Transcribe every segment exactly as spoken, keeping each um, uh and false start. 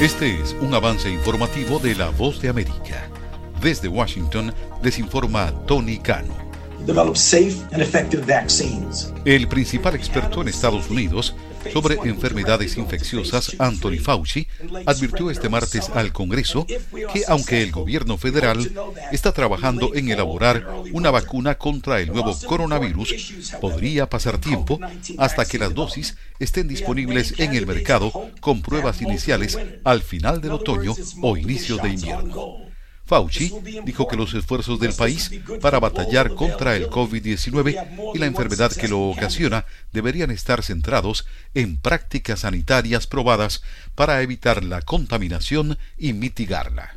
Este es un avance informativo de La Voz de América. Desde Washington les informa Tony Cano. Develop safe and effective vaccines. El principal experto en Estados Unidos sobre enfermedades infecciosas, Anthony Fauci, advirtió este martes al Congreso que aunque el gobierno federal está trabajando en elaborar una vacuna contra el nuevo coronavirus, podría pasar tiempo hasta que las dosis estén disponibles en el mercado con pruebas iniciales al final del otoño o inicio de invierno. Fauci dijo que los esfuerzos del país para batallar contra el COVID diecinueve y la enfermedad que lo ocasiona deberían estar centrados en prácticas sanitarias probadas para evitar la contaminación y mitigarla.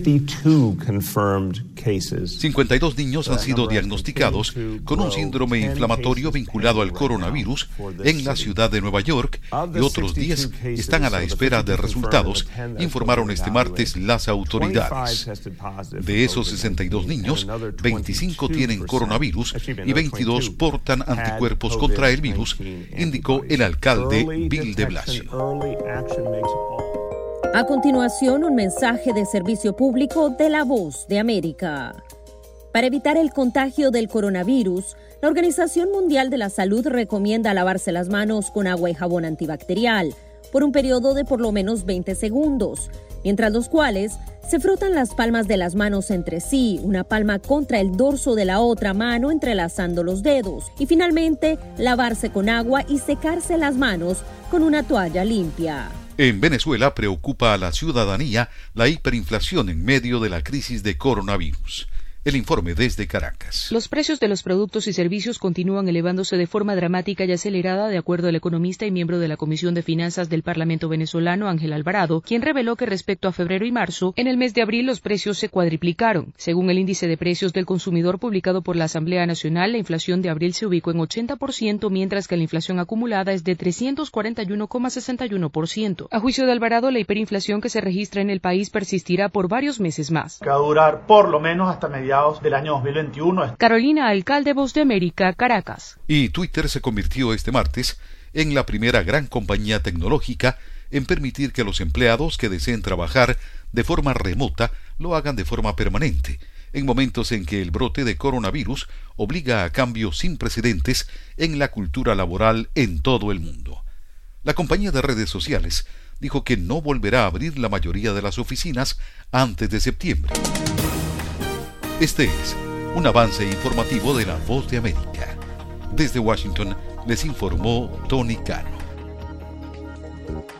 cincuenta y dos niños han sido diagnosticados con un síndrome inflamatorio vinculado al coronavirus en la ciudad de Nueva York y otros diez están a la espera de resultados, informaron este martes las autoridades. De esos sesenta y dos niños, veinticinco tienen coronavirus y veintidós portan anticuerpos contra el virus, indicó el alcalde Bill de Blasio. A continuación, un mensaje de servicio público de La Voz de América. Para evitar el contagio del coronavirus, la Organización Mundial de la Salud recomienda lavarse las manos con agua y jabón antibacterial por un periodo de por lo menos veinte segundos, mientras los cuales se frotan las palmas de las manos entre sí, una palma contra el dorso de la otra mano entrelazando los dedos, y finalmente lavarse con agua y secarse las manos con una toalla limpia. En Venezuela preocupa a la ciudadanía la hiperinflación en medio de la crisis de coronavirus. El informe desde Caracas. Los precios de los productos y servicios continúan elevándose de forma dramática y acelerada, de acuerdo al economista y miembro de la Comisión de Finanzas del Parlamento venezolano, Ángel Alvarado, quien reveló que respecto a febrero y marzo, en el mes de abril los precios se cuadriplicaron. Según el índice de precios del consumidor publicado por la Asamblea Nacional, la inflación de abril se ubicó en ochenta por ciento, mientras que la inflación acumulada es de trescientos cuarenta y uno coma sesenta y uno por ciento. A juicio de Alvarado, la hiperinflación que se registra en el país persistirá por varios meses más. Que va a durar por lo menos hasta mediados del año dos mil veintiuno. Carolina Alcalde, Voz de América, Caracas. Y Twitter se convirtió este martes en la primera gran compañía tecnológica en permitir que los empleados que deseen trabajar de forma remota lo hagan de forma permanente, en momentos en que el brote de coronavirus obliga a cambios sin precedentes en la cultura laboral en todo el mundo. La compañía de redes sociales dijo que no volverá a abrir la mayoría de las oficinas antes de septiembre. Este es un avance informativo de La Voz de América. Desde Washington les informó Tony Cano.